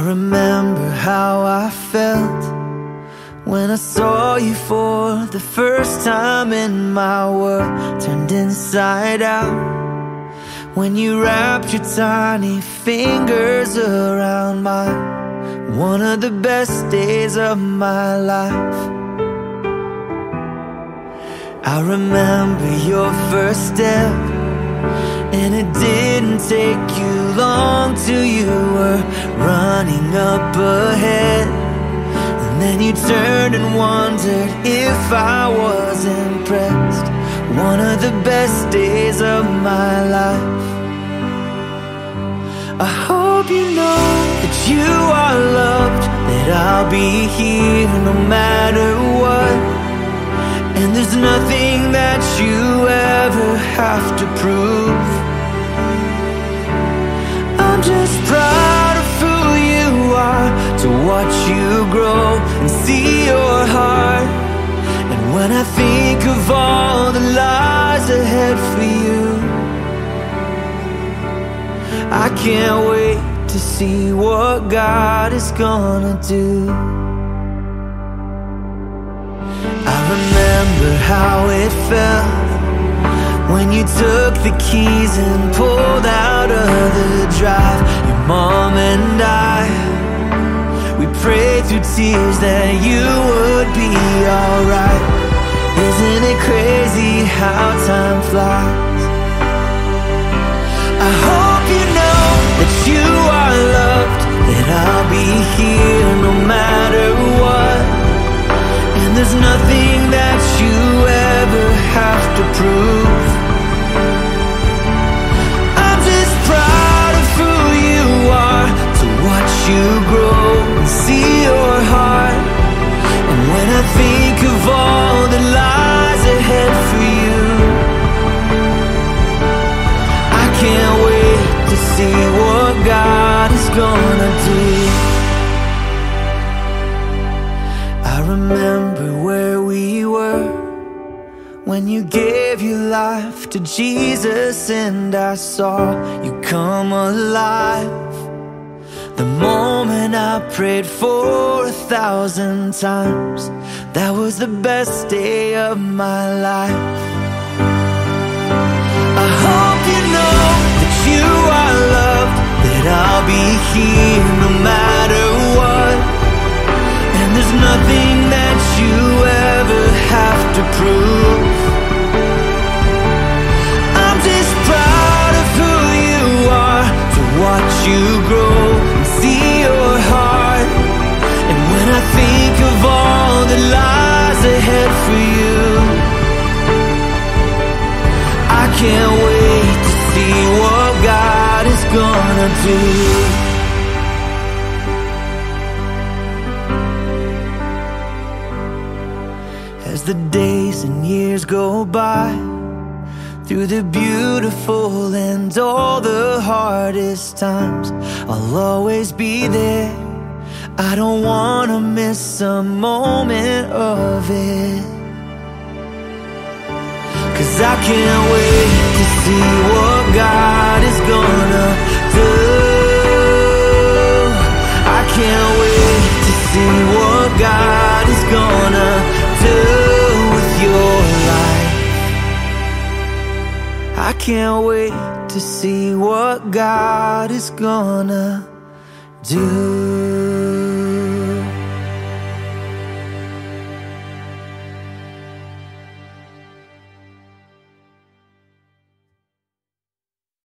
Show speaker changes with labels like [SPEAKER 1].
[SPEAKER 1] remember how I felt when I saw you for the first time, and my world turned inside out. When you wrapped your tiny fingers around mine, one of the best days of my life. I remember your first step, and it didn't take you long till you were running up ahead. And then you turned and wondered if I was impressed. One of the best days of my life. I hope you know that you are loved, that I'll be here no matter what. And there's nothing that you ever have to prove. I'm just proud of who you are, to watch you grow and see your heart. And when I think of all the lies ahead for you, I can't wait to see what God is gonna do. I remember how it felt when you took the keys and pulled out of the drive. Your mom and I, we prayed through tears that you would be alright. Isn't it crazy how time flies? I hope you know that you are loved, that I'll be here no matter what. And there's nothing that you ever have to prove. I'm just proud of who you are, to watch you grow and see your heart. And when I think of all the lies ahead for you, I can't wait to see what God is gonna do. I remember where we were when you gave your life to Jesus, and I saw you come alive. The moment I prayed for 1,000 times, that was the best day of my life. I hope you know that you are loved, that I'll be here no matter what. And there's nothing that you ever have to prove. I'm just proud of who you are, to watch you grow and see your heart. And when I think of all the lies ahead for you, I can't wait to see what God is gonna do. As the days and years go by, through the beautiful and all the hardest times, I'll always be there. I don't wanna miss a moment of it, 'cause I can't wait to see what God is gonna do. I can't wait to see what God is gonna do with your life. I can't wait to see what God is gonna do.